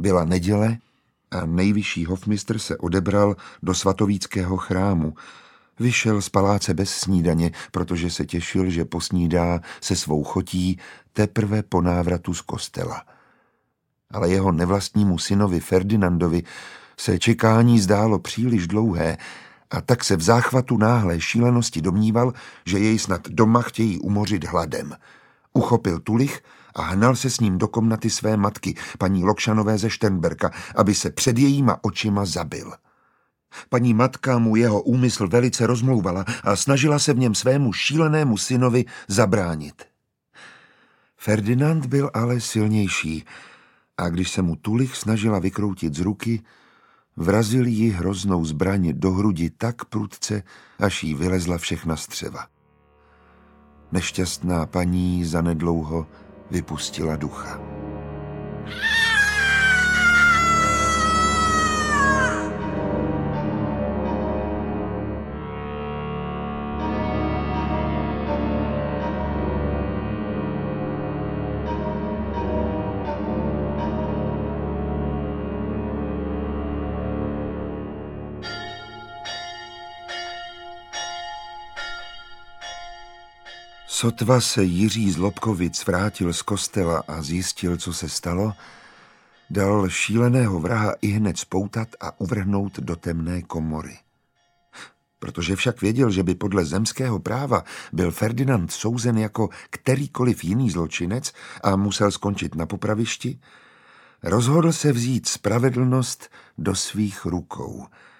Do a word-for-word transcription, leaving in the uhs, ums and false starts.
Byla neděle a nejvyšší hofmistr se odebral do svatovíckého chrámu. Vyšel z paláce bez snídaně, protože se těšil, že posnídá se svou chotí teprve po návratu z kostela. Ale jeho nevlastnímu synovi Ferdinandovi se čekání zdálo příliš dlouhé a tak se v záchvatu náhlé šílenosti domníval, že jej snad doma chtějí umořit hladem. Uchopil tulich a hnal se s ním do komnaty své matky, paní Lokšanové ze Šternberka, aby se před jejíma očima zabil. Paní matka mu jeho úmysl velice rozmlouvala a snažila se v něm svému šílenému synovi zabránit. Ferdinand byl ale silnější a když se mu tulich snažila vykroutit z ruky, vrazil jí hroznou zbraň do hrudi tak prudce, až jí vylezla všechna střeva. Nešťastná paní zanedlouho vypustila ducha. Sotva se Jiří z Lobkovic vrátil z kostela a zjistil, co se stalo, dal šíleného vraha ihned spoutat a uvrhnout do temné komory. Protože však věděl, že by podle zemského práva byl Ferdinand souzen jako kterýkoliv jiný zločinec a musel skončit na popravišti, rozhodl se vzít spravedlnost do svých rukou